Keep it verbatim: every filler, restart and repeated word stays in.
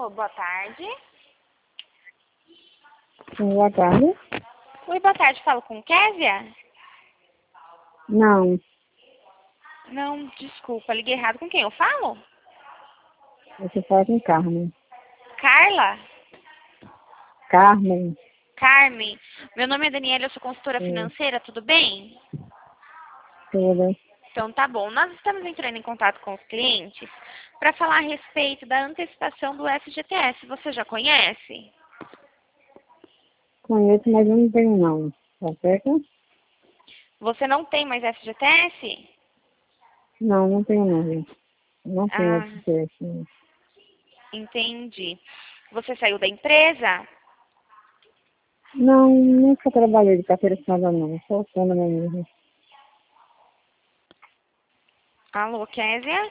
Alô, boa tarde. Sim, boa tarde. Oi, boa tarde. Falo com Késia? Não, Não, desculpa, liguei errado. Com quem eu falo? você fala com Carmen. Carla? Carmen, Carmen. Meu nome é Daniela, eu sou consultora sim, financeira, tudo bem? tudo. Então tá bom. Nós estamos entrando em contato com os clientes para falar a respeito da antecipação do F G T S. Você já conhece? Conheço, mas eu não tenho não. Tá certo? Você não tem mais F G T S? Não, não tenho não, gente. Não tenho Ah, F G T S. Não, entendi. Você saiu da empresa? Não, nunca trabalhei de carteira assinada não. Sou autônoma mesmo. Alô, Késia?